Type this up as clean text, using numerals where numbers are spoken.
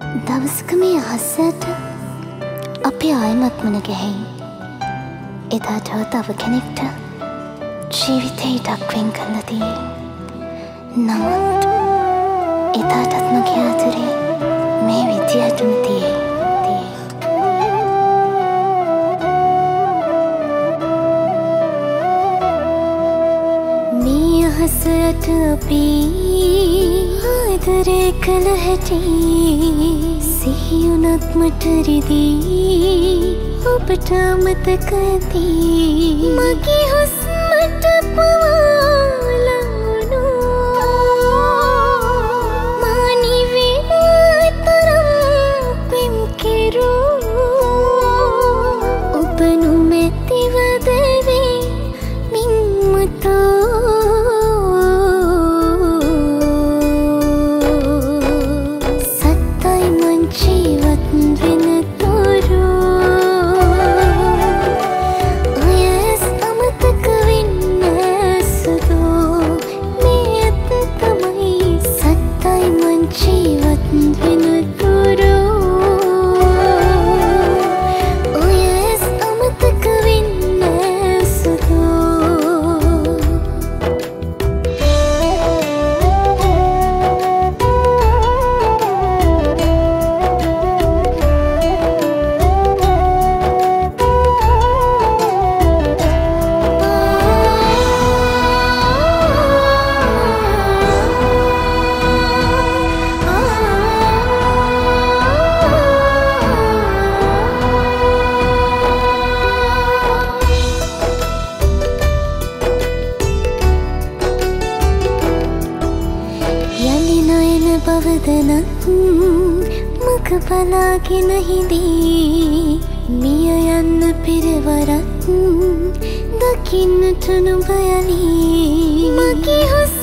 දවසක මේ අහසට අපි ආයෙමත් මුණ ගැහෙයි. එදාට තව කෙනෙක්ට ජීවිතේ ඉඩක් වෙන් කරලා තියෙයි. නමුත් එදාටත් මගේ ආදරේ මේ විදියටම තියෙයි. මේ අහසට අපි ආදරේ කළ හැටි සිහියුණත් මට රිදී ඔබට අමතක ඇති. මගේ හුස්මට පවාලවුණු මා නිවෙන තරම් පෙම් කෙරූ ඔබ නොමැතිව දැවේ මින් මතෝ. බවදනත් මක බලාගෙන හිදී මිය යන්න පෙරවරත් දකින්නට නොබ යලී. මගේ